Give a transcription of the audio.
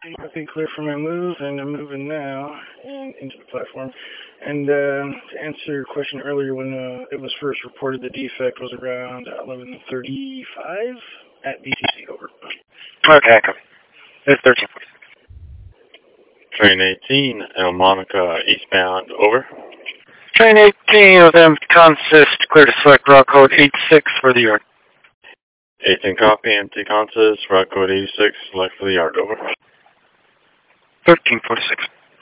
I think clear for my move, and I'm moving now and into the platform. And to answer your question earlier, when it was first reported, the defect was around 11:35 at BTC. Over. Okay, copy. It's 13. Train 18, El Monica eastbound, over. Train 18 with M consist, clear to select route code 86 for the yard. 18 copy, empty consist, route code 86, select for the yard, over. 1346.